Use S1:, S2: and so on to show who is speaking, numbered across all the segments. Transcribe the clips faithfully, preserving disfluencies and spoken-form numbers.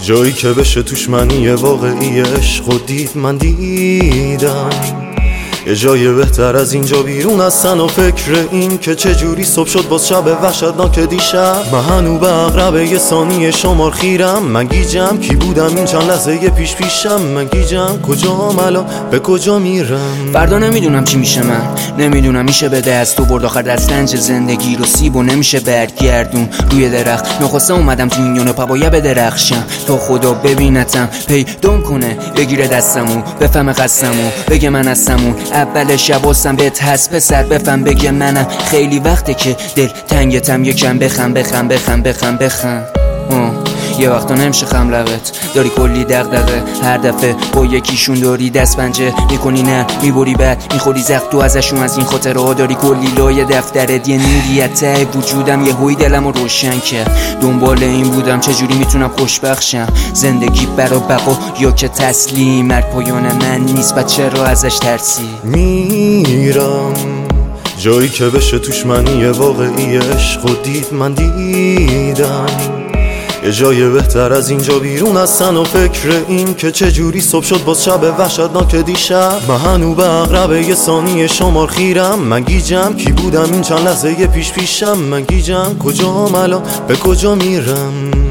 S1: جایی که بشه توش معنی واقعی عشق و دید من دیدم. یه جای بهتر از اینجا بیرون هستن و فکر این که چجوری صبح شد باز شب وحشتناک دیشب. من هنو به عقرب یه ثانیه شمار خیرم، من گیجم کی بودم این چند لحظه یه پیش پیشم. من گیجم کجام الان به کجا میرم.
S2: فردا نمیدونم چی میشه، من نمیدونم میشه به دست و برد آخر دستنج زندگی رو سیب و نمیشه برگردون روی درخت. نخواسته اومدم تو این یونه پاپایا به درخشم تا خدا ببینتم پیدام کنه بگیره دستمو بفهم قسمو بگه من هستمون اول شباسم بهت هست پسر بفهم بگه منم. خیلی وقته که دل تنگتم یکم بخم بخم بخم بخم بخم آه. یه وقتا نمیشه خم لبت داری کلی دغدغه، هر دفعه با یکیشون داری دست پنجه میکنی نه میبری بعد میخوری زخت تو ازشون. از این خاطره ها داری کلی لایه دفترت یه نوریت ته وجودم یه هوی دلم رو روشن کرد. دنبال این بودم چجوری میتونم خوشبخشم زندگی برا بقا یا که تسلیم. مرگ پایان من نیست و چرا ازش ترسی.
S1: میرم جایی که بشه توش معنی واقعی عشق و دید من دیدم. یه جای بهتر از اینجا بیرون هستن و فکر این که چجوری صبح شد باز شب وحشتناک دیشب. من هنو به عقرب یه ثانیه شمار خیرم، من گیجم کی بودم این چند لحظه یه پیش پیشم. من گیجم کجام الان به کجا میرم.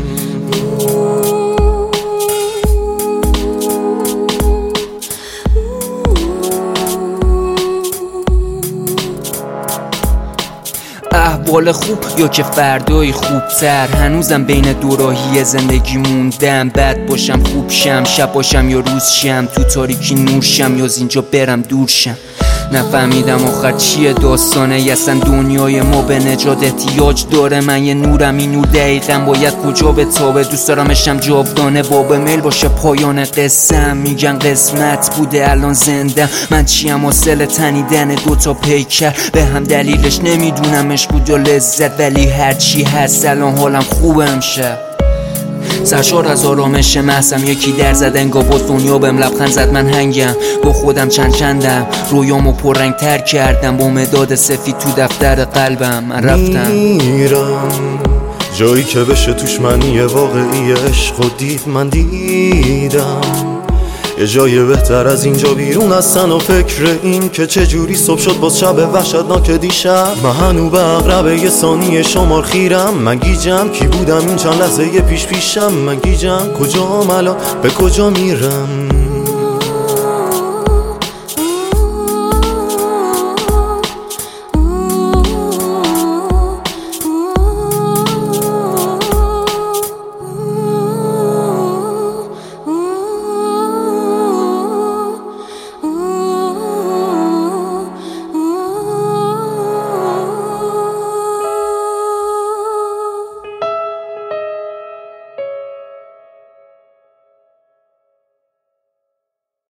S2: احوال خوب یا که فردای خوبتر، هنوزم بین دوراهی زندگی موندم. بد باشم خوب شم، شب باشم یا روز شم، تو تاریکی نور شم یا از اینجا برم دور شم. نفهمیدم آخر چیه داستانه اصلا دنیای ما به نجات احتیاج داره. من یه نورم این نور دقیقا باید کجا بتابه. دوست دارمشم جاودانه باب میل باشه پایان قسم. میگن قسمت بوده الان زنده من چیم حاصل تنیدن دوتا پیکر به هم. دلیلش نمیدونمش بود و لذت ولی هرچی هست الان حالم خوبه امشب. سرشار از آرامش محضم یکی در زد انگار باز دنیا بهم لبخند زد. من هنگم با خودم چند چندم رویامو پررنگ تر کردم با مداد سفید تو دفتر قلبم. من رفتم
S1: میرم جایی که بشه توش معنی واقعی عشق و دید من دیدم. یه جای بهتر از اینجا بیرون هستن و فکر این که چجوری صبح شد باز شب وحشتناک دیشب. من هنو به عقرب یه ثانیه شمار خیرم، من گیجم کی بودم این چند لحظه یه پیش پیشم. من گیجم کجام الان به کجا میرم.